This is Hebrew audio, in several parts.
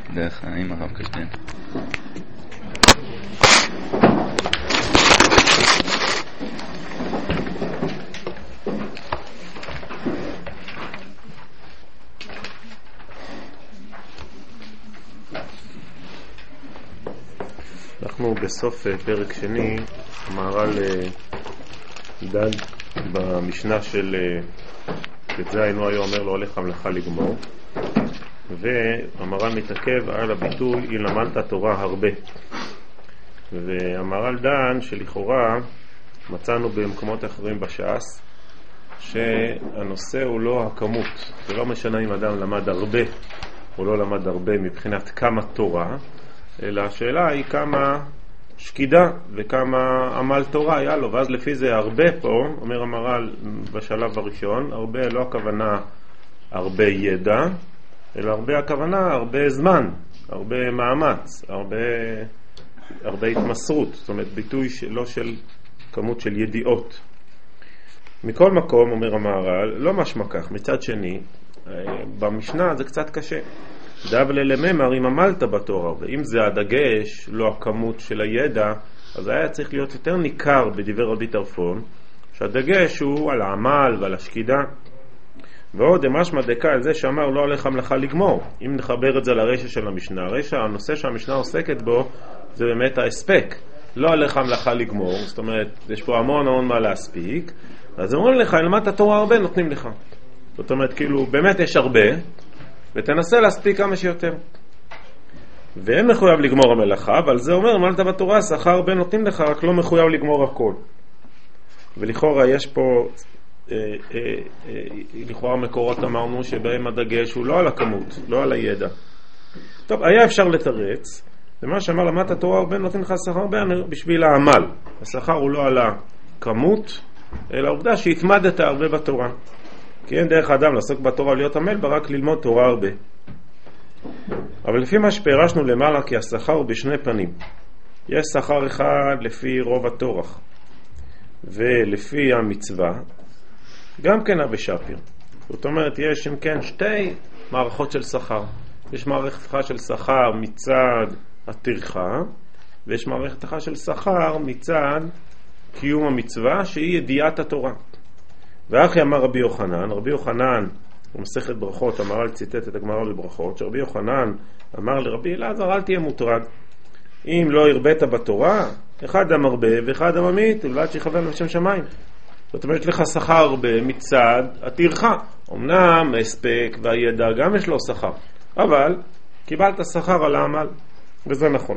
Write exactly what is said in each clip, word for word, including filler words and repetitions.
דרך האם הרב קשטיין. אנחנו בסוף פרק שני, המהר"ל דן במשנה של תז, הוא היה אומר לו הולך המלאכה לגמור, והמהר"ל מתעכב על הביטוי אם למדת תורה הרבה. והמהר"ל דן שלכאורה מצאנו במקומות אחרים בש"ס שהנושא הוא לא הכמות, זה לא משנה אם אדם למד הרבה או לא למד הרבה מבחינת כמה תורה, אלא השאלה היא כמה שקידה וכמה עמל תורה היה לו, ואז לפי זה הרבה פה, אומר המהר"ל בשלב הראשון, הרבה לא הכוונה הרבה ידע, אלא הרבה הכוונה הרבה זמן, הרבה מאמץ, הרבה, הרבה התמסרות, זאת אומרת ביטוי לא של כמות של ידיעות. מכל מקום, אומר המהר"ל, לא משמע כך. מצד שני, במשנה זה קצת קשה. דאב ללממר אם עמלת בתורה, ואם זה הדגש, לא הכמות של הידע, אז היה צריך להיות יותר ניכר בדבר רבי טרפון, שהדגש הוא על העמל ועל השקידה. ועוד משמע דקה על זה שאמר לא הולך המלאכה לגמור. אם נחבר את זה לרשע של המשנה, הרשע, הנושא שהמשנה עוסקת בו זה באמת ההספק. לא הולך המלאכה לגמור, זאת אומרת, יש פה המון המון מה להספיק, אז אומרים לך, למדת התורה הרבה, נותנים לך. זאת אומרת, כאילו, באמת יש הרבה, ותנסה להספיק כמה שיותר. ואין מחויב לגמור המלאכה, אבל זה אומר, למדת בתורה, שכר הרבה נותנים לך, רק לא מחויב לגמור הכל. ולכאורה יש פה, אה, אה, אה, לכאורה מקורות אמרנו, שבהם הדגש הוא לא על הכמות, לא על הידע. טוב, היה אפשר לתרץ, ומה שאמר למדת התורה הרבה נותנים לך שכר הרבה בשביל העמל. השכר הוא לא על הכמות, אלא העובדה שהתמדת הרבה בתורה. כי אין דרך האדם לעסוק בתורה להיות עמל בה, רק ללמוד תורה הרבה. אבל לפי מה שפרשנו למעלה, כי השכר הוא בשני פנים. יש שכר אחד לפי רוב התורח, ולפי המצווה, גם כן אבי שפיר. זאת אומרת, יש אם כן שתי מערכות של שכר. יש מערכת של שכר מצד הטרחה, ויש מערכת אחת של שכר מצד קיום המצווה, שהיא ידיעת התורה. ואחי אמר רבי יוחנן, רבי יוחנן, במסכת ברכות, המהר"ל ציטט את הגמרא בברכות, שרבי יוחנן אמר לרבי אלעזר, אל תהיה מוטרד. אם לא הרבית בתורה, אחד המרבה ואחד הממית, ולעד שיכוון לשם שמיים. זאת אומרת, יש לך שכר הרבה מצד הטרחה. אמנם הספק והידע גם יש לו שכר, אבל קיבלת שכר על העמל, וזה נכון.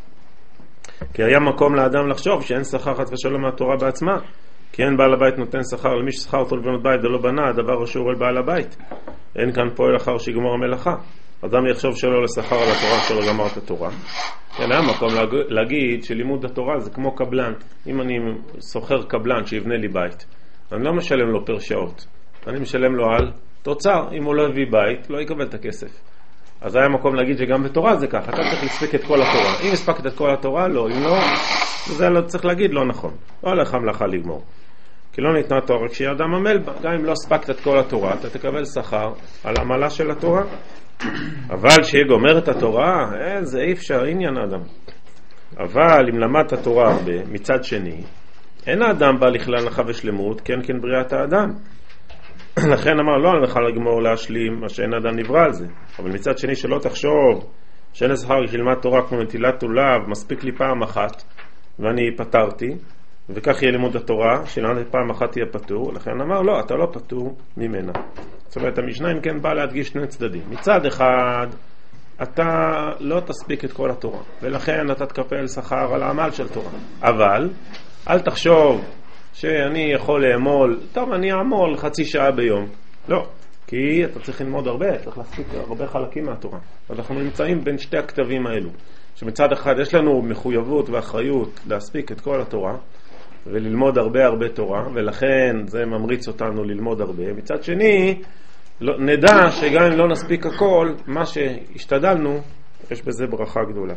כי היה מקום לאדם לחשוב שאין שכר חס ושלום מהתורה בעצמה, כי אין בעל הבית נותן שכר למי ששכר אותו לבנות בית ולא בנה, הדבר אשור אל בעל הבית. אין כאן פועל אחר שיגמור המלאכה. אדם יחשוב שלא לשכר על התורה שלא גמר את התורה. כן, היה מקום להגיד שלימוד התורה זה כמו קבלן. אם אני סוחר קבלן שיבנה לי בית, אני לא משלם לו פר שעות, אני משלם לו על תוצר. אם הוא לא הביא בית, לא יקבל את הכסף. אז היה מקום להגיד שגם בתורה זה ככה, אתה צריך לספק את כל התורה. אם הספקת את כל התורה, לא. אם לא, זה לא צריך להגיד, לא נכון. לא הולך המלאכה לגמור. כי לא ניתנה תורה רק שיהיה אדם עמל בה. גם אם לא הספקת את כל התורה, אתה תקבל שכר על עמלה של התורה. אבל שיהיה גומר את התורה, אה, זה אי אפשר, עניין האדם. אבל אם למדת התורה הרבה, מצד שני, אין האדם בא לכלל הנחה ושלמות, כן כן בריאת האדם. לכן אמר, לא הלכה לגמור להשלים מה שאין אדם נברא על זה. אבל מצד שני שלא תחשוב שאין השכר שלמד תורה כמו נטילת לולב, מספיק לי פעם אחת ואני פטרתי, וכך יהיה לימוד התורה, שלמדתי פעם אחת תהיה פטור. לכן אמר, לא, אתה לא פטור ממנה. זאת אומרת, המשנה אם כן בא להדגיש שני צדדים. מצד אחד, אתה לא תספיק את כל התורה, ולכן אתה תקפל שכר על העמל של תורה. אבל, אל תחשוב שאני יכול לאמול, טוב, אני אעמול חצי שעה ביום. לא, כי אתה צריך ללמוד הרבה, צריך להספיק הרבה חלקים מהתורה. אנחנו נמצאים בין שתי הכתבים האלו, שמצד אחד יש לנו מחויבות ואחריות להספיק את כל התורה, וללמוד הרבה הרבה תורה, ולכן זה ממריץ אותנו ללמוד הרבה. מצד שני, לא, נדע שגם אם לא נספיק הכל, מה שהשתדלנו, יש בזה ברכה גדולה.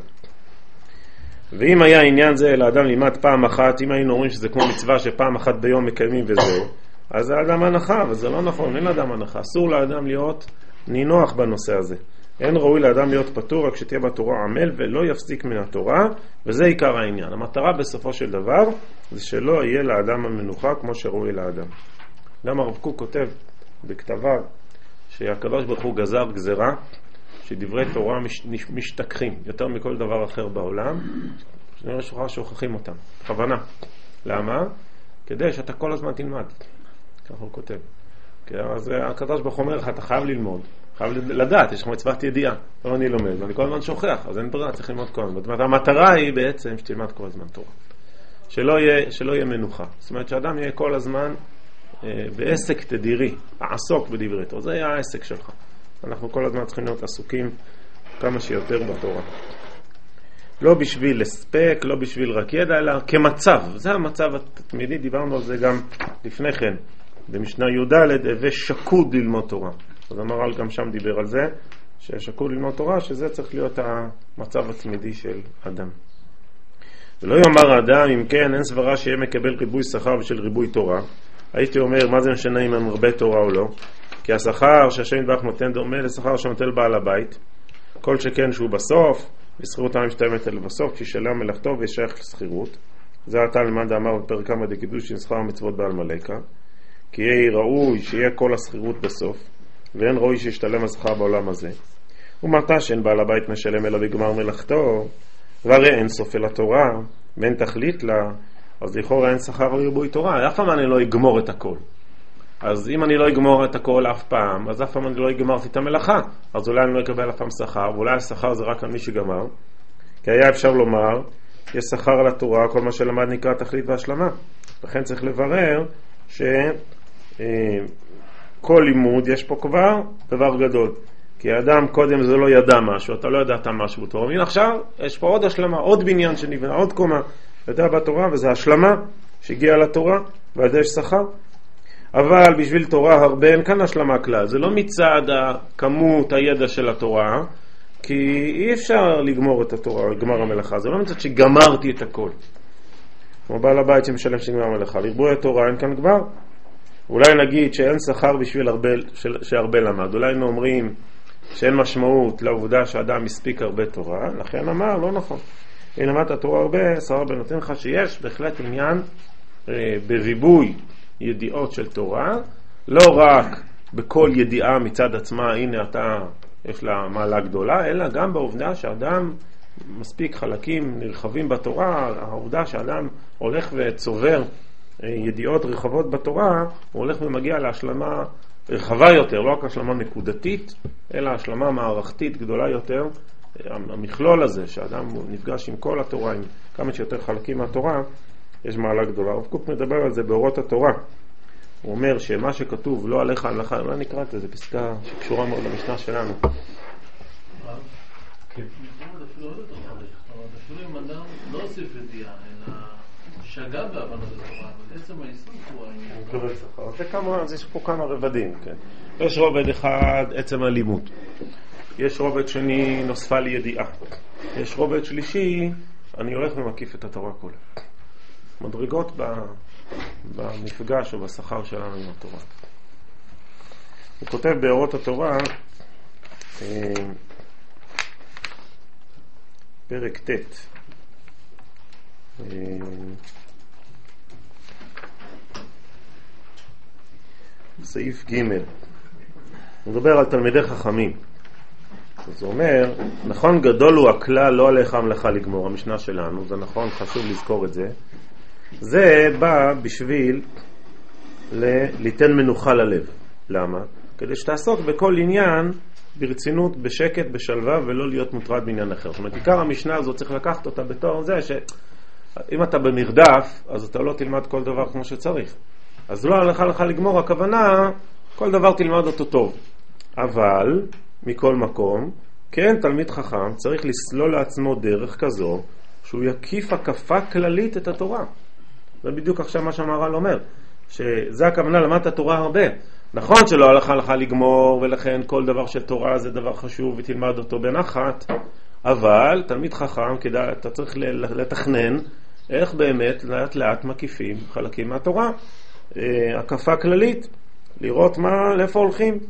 ואם היה עניין זה לאדם לימד פעם אחת, אם היינו אומרים שזה כמו מצווה שפעם אחת ביום מקיימים וזהו, אז זה אדם הנחה, וזה לא נכון, אין לאדם הנחה. אסור לאדם להיות נינוח בנושא הזה. אין ראוי לאדם להיות פטור רק שתהיה בתורה עמל ולא יפסיק מן התורה, וזה עיקר העניין. המטרה בסופו של דבר זה שלא יהיה לאדם המנוחה כמו שראוי לאדם. למה הרב קוק כותב בכתביו שהקדוש ברוך הוא גזר גזרה שדברי תורה מש, משתכחים יותר מכל דבר אחר בעולם, שנראה שוכחה שוכחים אותם בכוונה. למה? כדי שאתה כל הזמן תלמד, ככה הוא כותב. אז הקדוש ברוך הוא אומר לך, אתה חייב ללמוד, חייב לדעת, יש לך מצוות ידיעה. לא, אני לומד, ואני כל הזמן שוכח, אז אין ברירה, צריך ללמוד כל הזמן. זאת אומרת, המטרה היא בעצם שתלמד כל הזמן תורה, שלא יהיה, שלא יהיה מנוחה. זאת אומרת, שאדם יהיה כל הזמן אה, בעסק תדירי, לעסוק בדברי תורה. זה יהיה העסק שלך. אנחנו כל הזמן צריכים להיות עסוקים כמה שיותר בתורה. לא בשביל לספק, לא בשביל רק ידע, אלא כמצב. זה המצב התמידי, דיברנו על זה גם לפני כן. במשנה י"ד, הווה שקוד ללמוד תורה. אז המהר"ל גם שם דיבר על זה, ששקוד ללמוד תורה, שזה צריך להיות המצב התמידי של אדם. ולא יאמר האדם, אם כן, אין סברה שיהיה מקבל ריבוי שכר בשל ריבוי תורה. הייתי אומר, מה זה משנה אם הם הרבה תורה או לא? כי השכר שהשם יתברך נותן דומה לשכר שנוטל בעל הבית. כל שכן שהוא בסוף, ושכירות העם משתלמת אל בסוף, כשישלם מלאכתו וישייך לסחירות. זה עתה למד אמר בפרק כמה דקידושין שכר המצוות בעל מלאקה. כי יהיה ראוי שיהיה כל הסחירות בסוף, ואין ראוי שישתלם השכר בעולם הזה. ומתי שאין בעל הבית משלם אלא בגמר מלאכתו, והרי אין סוף אל התורה, ואין תכלית לה, אז לכאורה אין שכר וריבוי תורה. אף פעם אני לא אגמור את הכל. אז אם אני לא אגמור את הכל אף פעם, אז אף פעם אני לא אגמרתי את המלאכה. אז אולי אני לא אקבל אף פעם שכר, ואולי השכר זה רק על מי שגמר. כי היה אפשר לומר, יש שכר על התורה, כל מה שלמד נקרא תכלית והשלמה. לכן צריך לברר שכל לימוד יש פה כבר דבר גדול. כי האדם קודם זה לא ידע משהו, אתה לא ידעת משהו בתורה. והנה עכשיו יש פה עוד השלמה, עוד בניין שנבנה, עוד קומה. ידע בתורה, וזה השלמה שהגיעה לתורה, ועד יש שכר. אבל בשביל תורה הרבה אין כאן השלמה כלל. זה לא מצד הכמות הידע של התורה, כי אי אפשר לגמור את התורה, לגמר המלאכה. זה לא מצד שגמרתי את הכל. כמו בעל הבית שמשלם שגמר המלאכה. לרבוי התורה אין כאן גמר. אולי נגיד שאין שכר בשביל הרבה, שהרבה למד. אולי היינו אומרים שאין משמעות לעובדה שאדם מספיק הרבה תורה. לכן אמר, לא נכון. אם למדת התורה הרבה, שכר הרבה נותן לך שיש בהחלט עניין אה, בריבוי ידיעות של תורה, לא רק בכל ידיעה מצד עצמה, הנה אתה, יש לה מעלה גדולה, אלא גם בעובדה שאדם מספיק חלקים נרחבים בתורה, העובדה שאדם הולך וצובר ידיעות רחבות בתורה, הוא הולך ומגיע להשלמה רחבה יותר, לא רק השלמה נקודתית, אלא השלמה מערכתית גדולה יותר. המכלול הזה, שאדם נפגש עם כל התורה, עם כמה שיותר חלקים מהתורה, יש מעלה גדולה. הרב קוק מדבר על זה באורות התורה. הוא אומר שמה שכתוב לא עליך המלאכה, מה נקרא את זה? זו פסקה שקשורה מאוד למשנה שלנו. כן. אפילו אם אדם לא הוסיף ידיעה, אלא שגה בהבנת התורה, אבל עצם העיסוק הוא העניין. זה כמה, יש פה כמה רבדים, כן. יש רובד אחד, עצם הלימוד. יש רובד שני, נוספה לי ידיעה. יש רובד שלישי, אני הולך ומקיף את התורה כולה. מדרגות במפגש או בשכר שלנו עם התורה. הוא כותב באורות התורה, פרק ט', סעיף ג', הוא מדבר על תלמידי חכמים. זה אומר, נכון גדול הוא הכלל, לא עליך המלאכה לגמור, המשנה שלנו, זה נכון, חשוב לזכור את זה. זה בא בשביל ליתן מנוחה ללב. למה? כדי שתעסוק בכל עניין ברצינות, בשקט, בשלווה, ולא להיות מוטרד בעניין אחר. זאת אומרת, עיקר המשנה הזאת צריך לקחת אותה בתור זה שאם אתה במרדף, אז אתה לא תלמד כל דבר כמו שצריך. אז לא הלכה לך לגמור, הכוונה, כל דבר תלמד אותו טוב. אבל, מכל מקום, כן, תלמיד חכם צריך לסלול לעצמו דרך כזו, שהוא יקיף הקפה כללית את התורה. זה בדיוק עכשיו מה שהמהר"ל אומר, שזה הכוונה למדת התורה הרבה. נכון שלא הלכה לך לגמור, ולכן כל דבר של תורה זה דבר חשוב ותלמד אותו בנחת, אבל תלמיד חכם, כדאי, אתה צריך לתכנן איך באמת לאט לאט מקיפים חלקים מהתורה. הקפה כללית, לראות מה, לאיפה הולכים.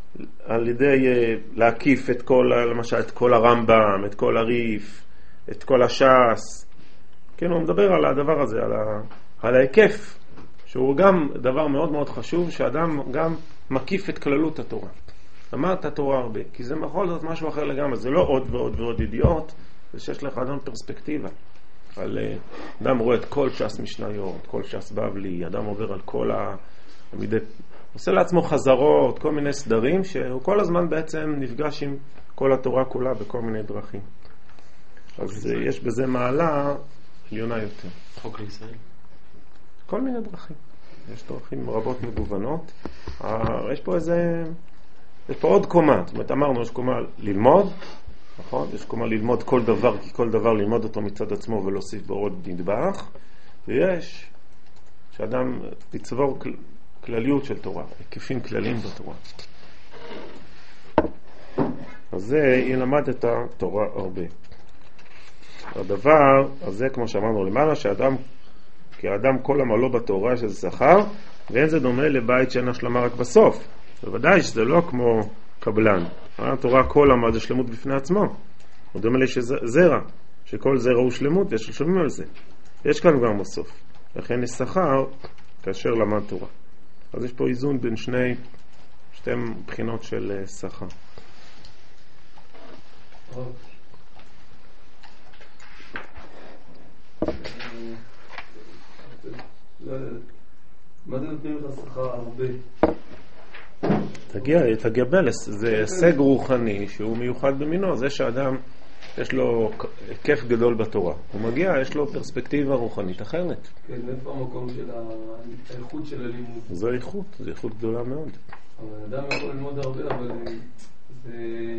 על ידי להקיף את כל, למשל, את כל הרמב"ם, את כל הריף, את כל הש"ס. כן, הוא מדבר על הדבר הזה, על, ה, על ההיקף, שהוא גם דבר מאוד מאוד חשוב, שאדם גם מקיף את כללות התורה. למד את התורה הרבה, כי זה יכול להיות משהו אחר לגמרי, זה לא עוד ועוד ועוד ידיעות, זה שיש לך אדם פרספקטיבה. על, אדם רואה את כל ש"ס משניות, כל ש"ס בבלי, אדם עובר על כל ה... מדי, עושה לעצמו חזרות, כל מיני סדרים, שהוא כל הזמן בעצם נפגש עם כל התורה כולה בכל מיני דרכים. אז יש בזה מעלה עליונה יותר. חוק לישראל? כל מיני דרכים. יש דרכים רבות מגוונות. יש פה איזה... יש פה עוד קומה. זאת אומרת, אמרנו, יש קומה ללמוד, נכון? יש קומה ללמוד כל דבר, כי כל דבר ללמוד אותו מצד עצמו ולהוסיף בו עוד נדבך. ויש שאדם לצבור כלליות של תורה, היקפים כלליים בתורה. אז זה, היא למד את התורה הרבה. הדבר הזה, כמו שאמרנו למעלה, שאדם, כי האדם כל עמלו בתורה שזה שכר, ואין זה דומה לבית שאין השלמה רק בסוף. בוודאי שזה לא כמו קבלן. התורה כל עמל זה שלמות בפני עצמו. הוא דומה לזרע, שכל זרע הוא שלמות, יש לשלמים על זה. יש כאן גם בסוף. לכן יש שכר כאשר למד תורה. אז יש פה איזון בין שני, שתי בחינות של שכר. מה זה נותנים לך שכר הרבה? תגיע, תגיע בלס, זה הישג רוחני שהוא מיוחד במינו, זה שאדם יש לו כיף גדול בתורה. הוא מגיע, יש לו פרספקטיבה רוחנית אחרת. כן, איפה המקום של האיכות של הלימוד? זו איכות, זו איכות גדולה מאוד. אבל אדם יכול ללמוד הרבה, אבל זה...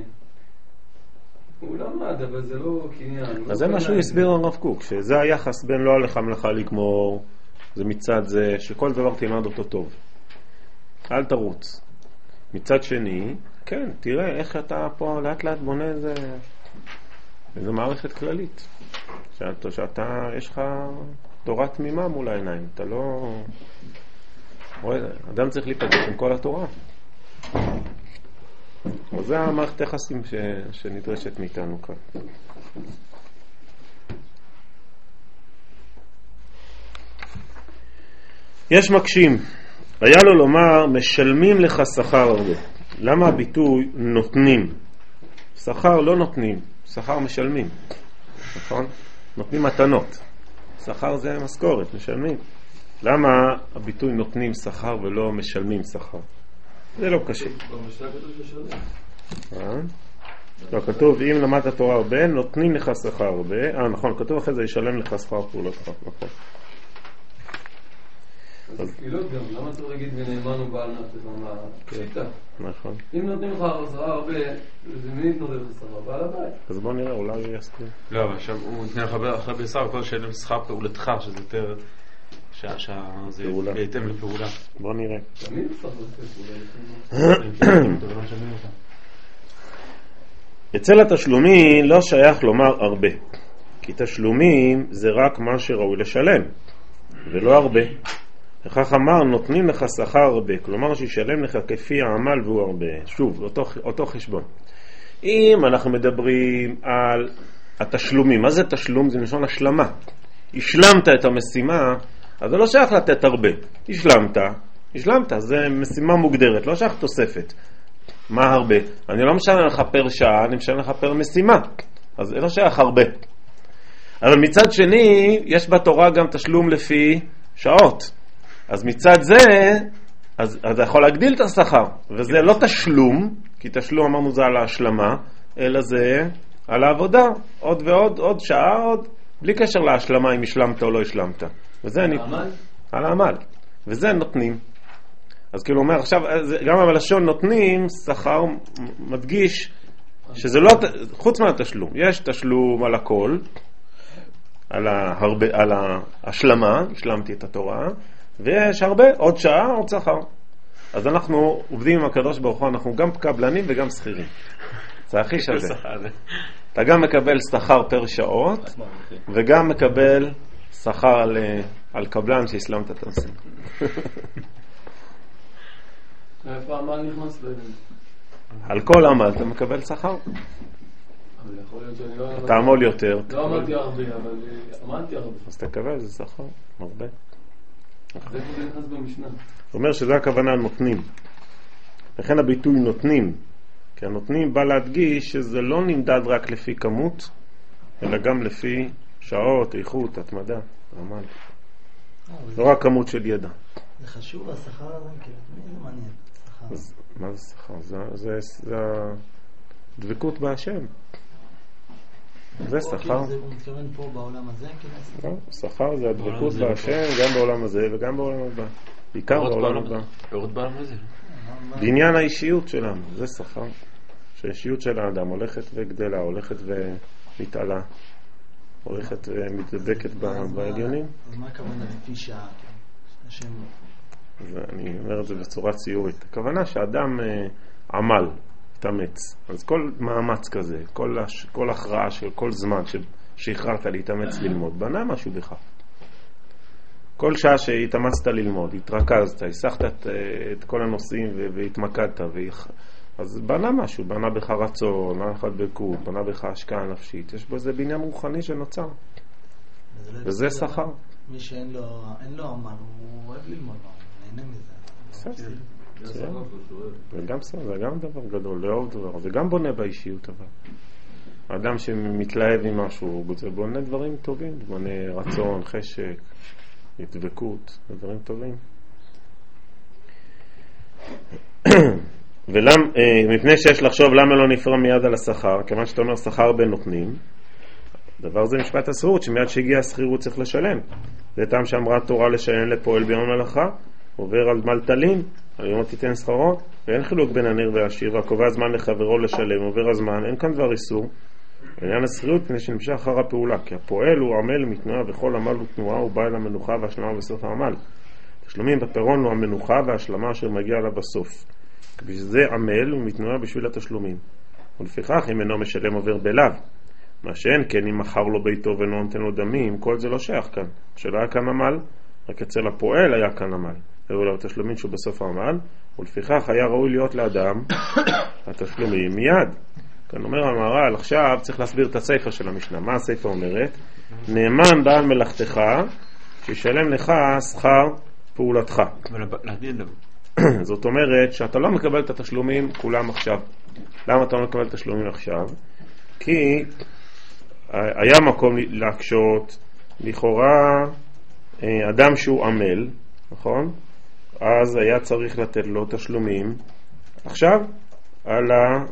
הוא למד, אבל זה לא קניין. אז זה מה שהוא הסביר הרב קוק, שזה היחס בין לא עליך מלאכה לגמור, זה מצד זה שכל דבר תלמד אותו טוב. אל תרוץ. מצד שני, כן, תראה איך אתה פה לאט לאט בונה איזה... איזו מערכת כללית שאתה, שאתה יש לך תורה תמימה מול העיניים, אתה לא רואה, אדם צריך להיפגש עם כל התורה. אז זה המערכת יחסים ש... שנדרשת מאיתנו כאן. יש מקשים, היה לו לומר משלמים לך שכר הרבה. למה הביטוי נותנים? שכר לא נותנים, שכר משלמים, נכון? נותנים מתנות. שכר זה משכורת, משלמים. למה הביטוי נותנים שכר ולא משלמים שכר? זה לא קשה. במשנה כתוב ששלם. לא, כתוב אם למדת תורה הרבה, נותנים לך שכר הרבה. אה, נכון, כתוב אחרי זה ישלם לך שכר פעולתך, נכון. אז תפילות גם, למה צריך להגיד ונאמנו בעל נפשך? מה פשיטה? נכון. אם נותנים לך שכר הרבה, זה מי נותן לך שכר? בעל הבית. אז בוא נראה, אולי הוא יסכים. לא, אבל עכשיו הוא נותן לך אחרי בשכר, כל שאלה שכר פעולתך, שזה יותר... שזה בהתאם לפעולה. בוא נראה. תמיד צריך לתת פעולה. אצל התשלומים לא שייך לומר הרבה, כי תשלומים זה רק מה שראוי לשלם, ולא הרבה. לכך אמר נותנים לך שכר הרבה, כלומר שישלם לך כפי העמל והוא הרבה. שוב, אותו, אותו חשבון. אם אנחנו מדברים על התשלומים, מה זה תשלום? זה נשון השלמה. השלמת את המשימה, אז זה לא שייך לתת הרבה. השלמת, השלמת, זה משימה מוגדרת, לא שייך תוספת. מה הרבה? אני לא משנה לך פר שעה, אני משנה לך פר משימה. אז זה לא שייך הרבה. אבל מצד שני, יש בתורה גם תשלום לפי שעות. אז מצד זה, אז אתה יכול להגדיל את השכר. וזה לא תשלום, כי תשלום אמרנו זה על ההשלמה, אלא זה על העבודה. עוד ועוד, עוד שעה, עוד, בלי קשר להשלמה אם השלמת או לא השלמת. וזה אני... על העמל. וזה נותנים. אז כאילו אומר עכשיו, גם בלשון נותנים, שכר מדגיש שזה לא, חוץ מהתשלום, יש תשלום על הכל, על, הרבה, על ההשלמה, השלמתי את התורה, ויש הרבה, עוד שעה, עוד שכר. אז אנחנו עובדים עם הקדוש ברוך הוא, אנחנו גם קבלנים וגם שכירים. זה הכי שווה. אתה גם מקבל שכר פר שעות, וגם מקבל שכר על, על קבלן שהסלמת את הנושאים. איפה העמל נכנס בינינו? על כל עמל אתה מקבל שכר. אתה עמול יותר. לא עמלתי הרבה, אבל עמלתי הרבה. אז תקבל, זה שכר, הרבה. זה כבר נכנס במשנה. זאת אומרת שזה הכוונה נותנים. לכן הביטוי נותנים. כי הנותנים בא להדגיש שזה לא נמדד רק לפי כמות, אלא גם לפי שעות, איכות, התמדה, עמל. לא רק כמות של ידע. זה חשוב, השכר הזה, כאילו, מי זה מעניין? אז מה זה שכר? זה, זה, זה הדבקות בהשם. זה שכר. הוא מתכוון פה בעולם הזה? לא, שכר זה הדבקות בהשם גם בעולם הזה וגם בעולם הבא. בעיקר בעולם הבא. פירות בעולם הזה. בעניין האישיות שלנו, זה שכר. שהאישיות של האדם הולכת וגדלה, הולכת ומתעלה, הולכת ומתדבקת בעליונים. אז מה הכוונה לפי שעה? השם לא. אני אומר את זה בצורה ציורית. הכוונה שאדם עמל, תאמץ. אז כל מאמץ כזה, כל, כל הכרעה של כל זמן שהכרעת להתאמץ ללמוד, בנה משהו בך. כל שעה שהתאמצת ללמוד, התרכזת, הסחת את, את כל הנושאים והתמקדת, אז בנה משהו, בנה בך רצון, בנה בך דבקות, בנה בך השקעה נפשית. יש בזה בניין רוחני שנוצר. וזה שכר. מי שאין לו, אין לו עמל, הוא אוהב ללמוד, הוא נהנה מזה. וגם זה גם דבר גדול, לאהוב דבר, זה גם בונה באישיות. אבל האדם שמתלהב עם משהו, זה בונה דברים טובים, בונה רצון, חשק, דבקות, דברים טובים. ולמה, מפני שיש לחשוב למה לא נפרע מיד על השכר, כיוון שאתה אומר שכר בנותנים, דבר זה משפט הסחירות, שמיד שהגיע הסחירות צריך לשלם. זה טעם שאמרה התורה לשלם לפועל ביום המלאכה, עובר על מלטלים, על יום תיתן שכרו, ואין חילוק בין הנר והעשיר, והקובע הזמן לחברו לשלם, עובר הזמן, אין כאן דבר איסור. עניין הסחירות פני שנמשך אחר הפעולה, כי הפועל הוא עמל מתנועה, וכל עמל הוא תנועה, הוא בא אל המנוחה והשלמה בסוף העמל. תשלומים בפירון הוא המנוחה וההשלמה אשר מגיע לה בסוף. בשביל זה עמל ומתנועה בשביל התשלומים. ולפיכך אם אינו משלם עובר בלב. מה שאין כן אם מחר לו ביתו ולא נותן לו דמים, כל זה לא שייך כאן. שלא היה כאן עמל, רק אצל הפועל היה כאן עמל. היו לו התשלומים שהוא בסוף העמל, ולפיכך היה ראוי להיות לאדם התשלומים מיד. כאן אומר המהר"ל, עכשיו צריך להסביר את הספר של המשנה. מה הספר אומרת? נאמן בעל מלאכתך שישלם לך שכר פעולתך. זאת אומרת שאתה לא מקבל את התשלומים כולם עכשיו. למה אתה לא מקבל את התשלומים עכשיו? כי היה מקום להקשות, לכאורה אדם שהוא עמל, נכון? אז היה צריך לתת לו תשלומים עכשיו על, ה,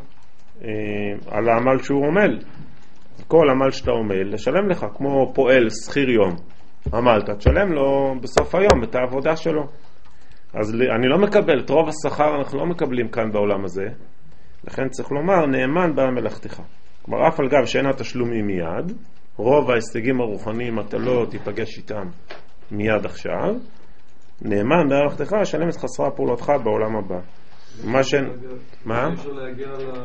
על העמל שהוא עמל. כל עמל שאתה עמל, לשלם לך, כמו פועל שכיר יום. עמלת, תשלם לו בסוף היום את העבודה שלו. אז אני לא מקבל, את רוב השכר אנחנו לא מקבלים כאן בעולם הזה, לכן צריך לומר נאמן בעל מלאכתך. כלומר אף על גב שאין התשלומים מיד, רוב ההישגים הרוחניים אתה לא תיפגש איתם מיד עכשיו, נאמן בעל מלאכתך שלם את חסרה פעולתך בעולם הבא. מה ש... מה? אפשר להגיע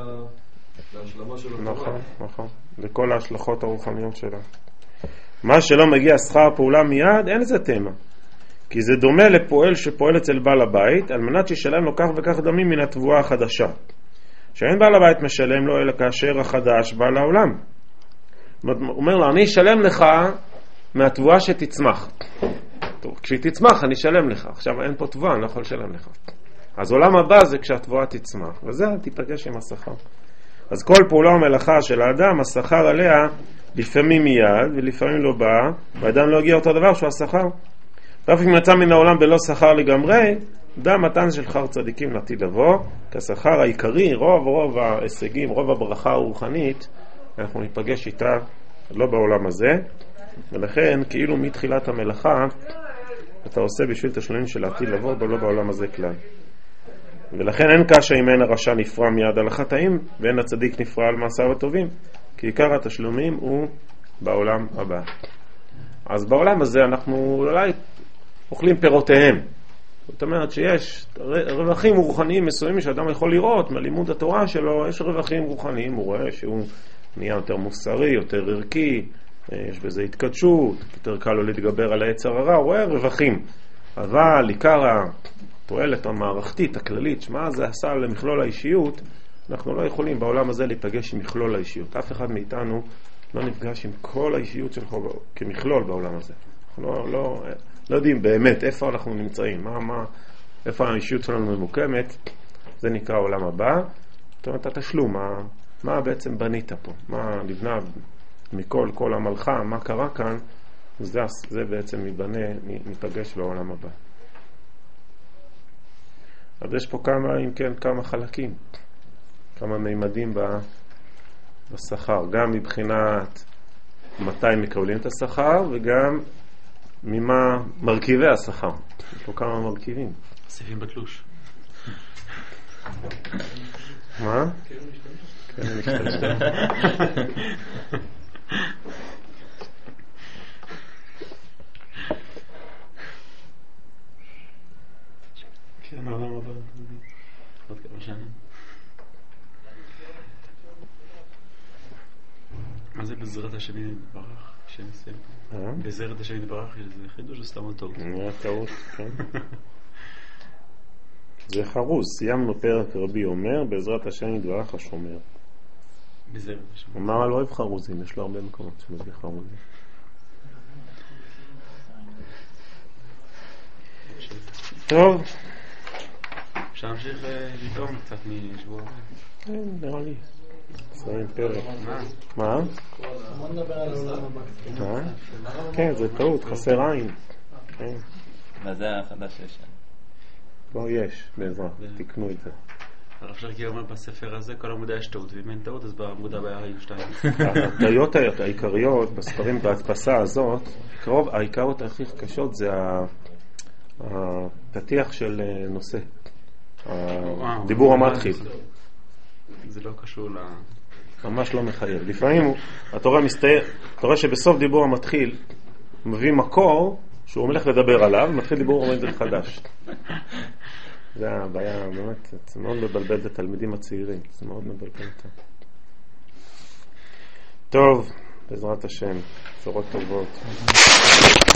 להשלמה של התורה. נכון, נכון, לכל ההשלכות הרוחניות שלה. מה שלא מגיע שכר פעולה מיד, אין לזה תמה. כי זה דומה לפועל שפועל אצל בעל הבית, על מנת שישלם לו כך וכך דמים מן התבואה החדשה. שאין בעל הבית משלם לו, אלא כאשר החדש בא לעולם. הוא אומר לו, אני אשלם לך מהתבואה שתצמח. טוב, כשהיא תצמח, אני אשלם לך. עכשיו אין פה תבואה, אני לא יכול לשלם לך. אז עולם הבא זה כשהתבואה תצמח. וזה תיפגש עם השכר. אז כל פעולה ומלאכה של האדם, השכר עליה לפעמים מיד, ולפעמים לא בא, והאדם לא הגיע אותו דבר שהוא השכר. ואף אם יצא מן העולם בלא שכר לגמרי, דם מתן של שכר צדיקים לעתיד לבוא, כי השכר העיקרי, רוב רוב ההישגים, רוב הברכה הרוחנית, אנחנו ניפגש איתה לא בעולם הזה, ולכן כאילו מתחילת המלאכה אתה עושה בשביל תשלומים של העתיד לבוא, ולא בעולם הזה כלל. ולכן אין קשה אם אין הרשע נפרע מיד על החטאים, ואין הצדיק נפרע על מעשיו הטובים, כי עיקר התשלומים הוא בעולם הבא. אז בעולם הזה אנחנו אולי אוכלים פירותיהם. זאת אומרת שיש רווחים רוחניים מסוימים שאדם יכול לראות מלימוד התורה שלו, יש רווחים רוחניים, הוא רואה שהוא נהיה יותר מוסרי, יותר ערכי, יש בזה התקדשות, יותר קל לו להתגבר על היצר הרע, הוא רואה רווחים. אבל עיקר התועלת המערכתית, הכללית, שמה זה עשה למכלול האישיות, אנחנו לא יכולים בעולם הזה להיפגש עם מכלול האישיות. אף אחד מאיתנו לא נפגש עם כל האישיות שלך כמכלול בעולם הזה. אנחנו לא, לא, לא יודעים באמת איפה אנחנו נמצאים, מה, מה, איפה האישיות שלנו ממוקמת. זה נקרא עולם הבא. זאת אומרת, התשלום, מה, מה בעצם בנית פה, מה נבנה מכל כל עמלך, מה קרה כאן, זה, זה בעצם מבנה, ניפגש בעולם הבא. אז יש פה כמה, אם כן, כמה חלקים, כמה מימדים בשכר, גם מבחינת מתי מקבלים את השכר וגם ממה מרכיבי השכר. יש פה כמה מרכיבים. סעיפים בתלוש. מה? כן, משתמש. כן, העולם הבא. עוד כמה שנים. מה זה בזרת השני נתברך? שנסיים פה. בזרת השני נתברך, זה חידוש או סתם עוד טעות? נראה טעות, כן. זה חרוז, סיימנו פרק רבי אומר, בעזרת השם יתברך השומר. בזרת השומר. אמר על אוהב חרוזים, יש לו הרבה מקומות שמביא חרוזים. טוב. אפשר להמשיך לטעום קצת משבוע הבא? כן, נראה לי. סיים פרק. מה? מה? בוא נדבר על העולם הבא. כן, זה טעות, חסר עין. כן. וזה החדש יש. לא, יש, בעזרה, תקנו את זה. הרב שרקי אומר בספר הזה, כל עמודה יש טעות, ואם אין טעות, אז בעמודה הבאה היו שתיים. הטעויות העיקריות בספרים בהדפסה הזאת, העיקרות הכי קשות זה הפתיח של נושא. הדיבור המתחיל. זה לא קשור ל... ממש לא מחייב. לפעמים אתה רואה מסתער, אתה רואה שבסוף דיבור המתחיל מביא מקור שהוא הולך לדבר עליו, מתחיל דיבור עומד חדש. זה הבעיה, באמת, זה מאוד מבלבל את התלמידים הצעירים, זה מאוד מבלבל אותם. טוב, בעזרת השם, בשורות טובות.